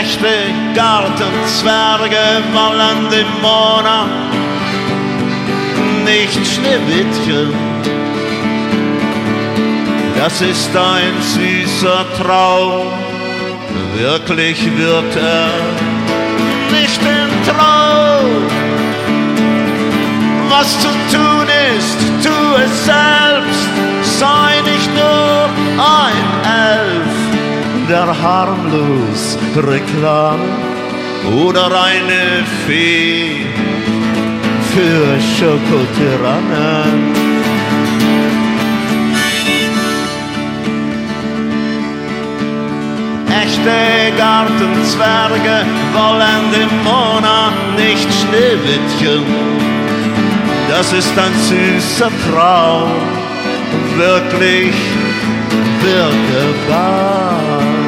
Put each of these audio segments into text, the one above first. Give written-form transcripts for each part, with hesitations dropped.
Echte Gartenzwerge wollen die Mona, nicht Schneewittchen. Das ist ein süßer Traum, wirklich wird er nicht ein Traum. Was zu tun ist, tu es selbst, sei nicht nur ein Elf, der harmlos Reklame oder eine Fee für Schokotyrannen. Echte Gartenzwerge wollen dem Mona, nicht Schneewittchen. Das ist ein süßer Traum, wirklich wirkbar.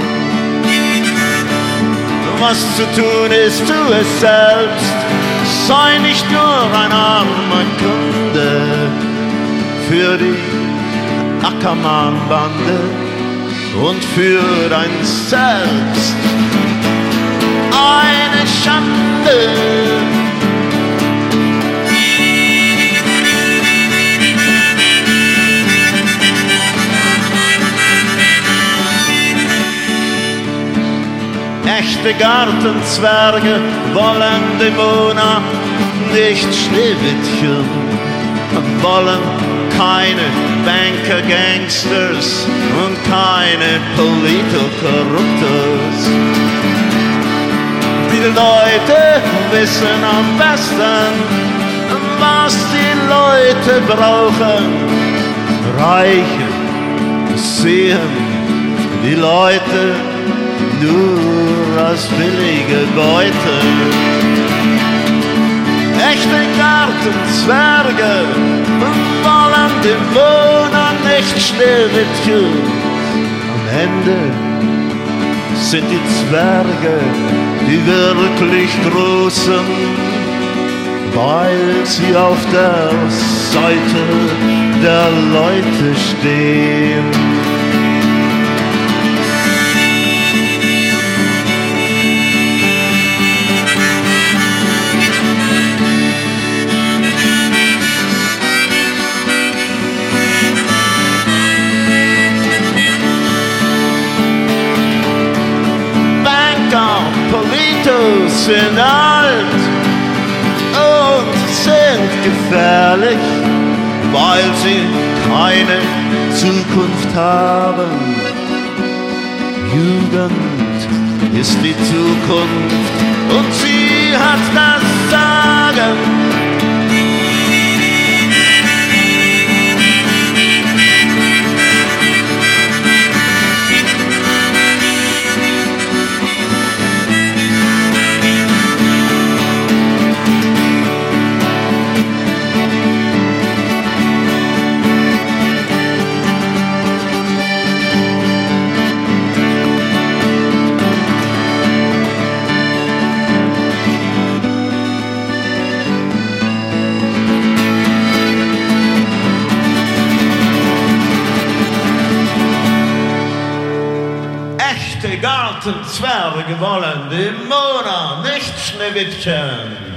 Was zu tun ist, tu es selbst, sei nicht nur ein armer Kunde für die Ackermann-Bande und für dein Selbst. Eine Schande. Echte Gartenzwerge wollen die Mona, nicht Schneewittchen, wollen keine Banker-Gangsters und keine Polito-Korruptos. Die Leute wissen am besten, was die Leute brauchen. Reiche sehen die Leute nur als billige Beute. Echte Gartenzwerge wollen die Mona, nicht Schneewittchen. Am Ende sind die Zwerge die wirklich Großen, weil sie auf der Seite der Leute stehen. Politos sind alt und sind gefährlich, weil sie keine Zukunft haben. Jugend ist die Zukunft und sie hat das Sagen. Gartenzwerge wollen die Mona, nicht Schneewittchen.